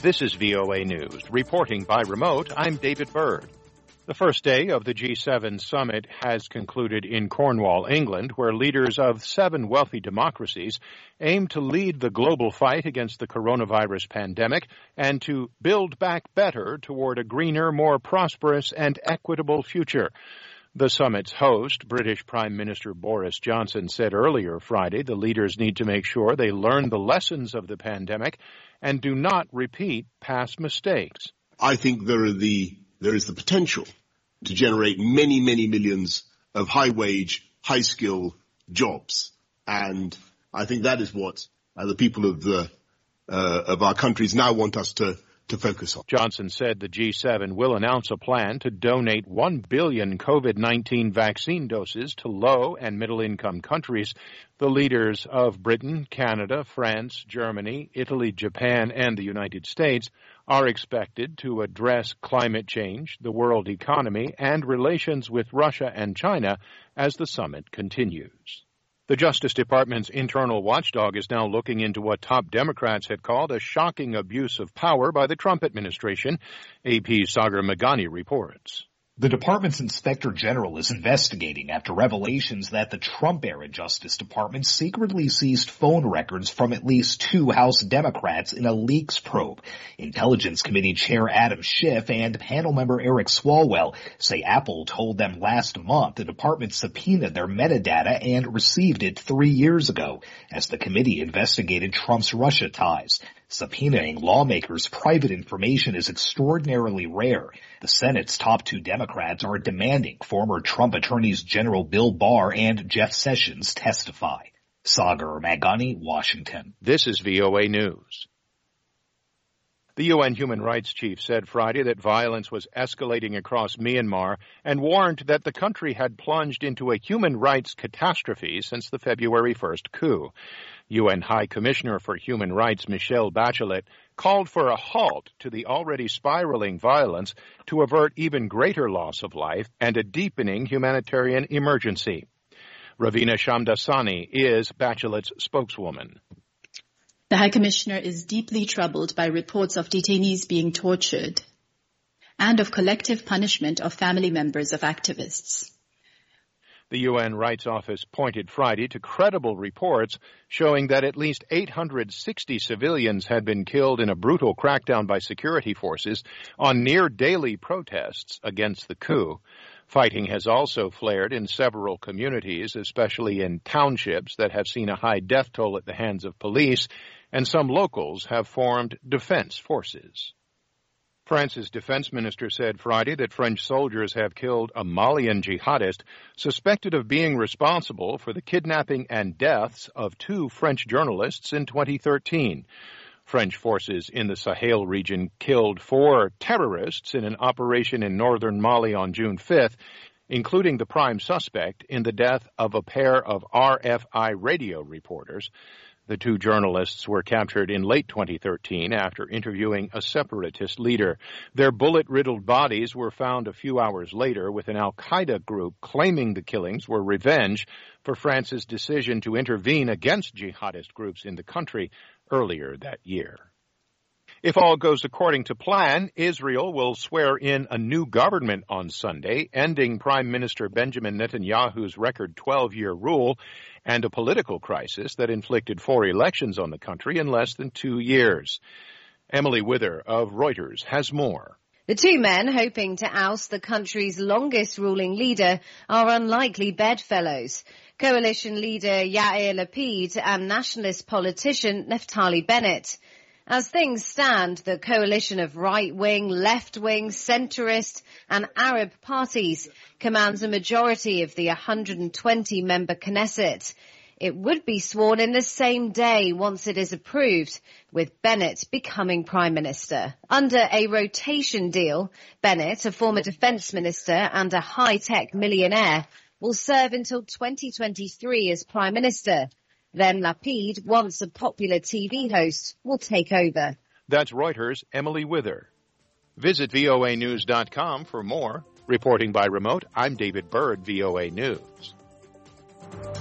This is VOA News. Reporting by remote, I'm David Byrd. The first day of the G7 summit has concluded in Cornwall, England, where leaders of 7 wealthy democracies aim to lead the global fight against the coronavirus pandemic and to build back better toward a greener, more prosperous, and equitable future. The summit's host, British Prime Minister Boris Johnson, said earlier Friday the leaders need to make sure they learn the lessons of the pandemic and do not repeat past mistakes. I think there is the potential to generate many, many millions of high-wage, high-skill jobs. And I think that is what the people of our countries now want us to focus on. Johnson said the G7 will announce a plan to donate 1 billion COVID-19 vaccine doses to low- and middle-income countries. The leaders of Britain, Canada, France, Germany, Italy, Japan, and the United States are expected to address climate change, the world economy, and relations with Russia and China as the summit continues. The Justice Department's internal watchdog is now looking into what top Democrats have called a shocking abuse of power by the Trump administration. AP's Sagar Meghani reports. The department's inspector general is investigating after revelations that the Trump-era Justice Department secretly seized phone records from at least 2 House Democrats in a leaks probe. Intelligence Committee Chair Adam Schiff and panel member Eric Swalwell say Apple told them last month the department subpoenaed their metadata and received it 3 years ago as the committee investigated Trump's Russia ties. Subpoenaing lawmakers' private information is extraordinarily rare. The Senate's top 2 Democrats are demanding former Trump attorneys General Bill Barr and Jeff Sessions testify. Sagar Meghani, Washington. This is VOA News. The UN Human Rights Chief said Friday that violence was escalating across Myanmar and warned that the country had plunged into a human rights catastrophe since the February 1st coup. UN High Commissioner for Human Rights Michelle Bachelet called for a halt to the already spiraling violence to avert even greater loss of life and a deepening humanitarian emergency. Ravina Shamdasani is Bachelet's spokeswoman. The High Commissioner is deeply troubled by reports of detainees being tortured and of collective punishment of family members of activists. The UN Rights Office pointed Friday to credible reports showing that at least 860 civilians had been killed in a brutal crackdown by security forces on near-daily protests against the coup. Fighting has also flared in several communities, especially in townships that have seen a high death toll at the hands of police, and some locals have formed defense forces. France's defense minister said Friday that French soldiers have killed a Malian jihadist suspected of being responsible for the kidnapping and deaths of 2 French journalists in 2013. French forces in the Sahel region killed 4 terrorists in an operation in northern Mali on June 5th, including the prime suspect in the death of a pair of RFI radio reporters. The 2 journalists were captured in late 2013 after interviewing a separatist leader. Their bullet-riddled bodies were found a few hours later, with an al-Qaeda group claiming the killings were revenge for France's decision to intervene against jihadist groups in the country earlier that year. If all goes according to plan, Israel will swear in a new government on Sunday, ending Prime Minister Benjamin Netanyahu's record 12-year rule and a political crisis that inflicted 4 elections on the country in less than 2 years. Emily Wither of Reuters has more. The 2 men hoping to oust the country's longest ruling leader are unlikely bedfellows. Coalition leader Yair Lapid and nationalist politician Naftali Bennett. As things stand, the coalition of right-wing, left-wing, centrist and Arab parties commands a majority of the 120-member Knesset. It would be sworn in the same day once it is approved, with Bennett becoming Prime Minister. Under a rotation deal, Bennett, a former defence minister and a high-tech millionaire, will serve until 2023 as Prime Minister. Then Lapid, once a popular TV host, will take over. That's Reuters' Emily Wither. Visit voanews.com for more. Reporting by remote, I'm David Byrd, VOA News.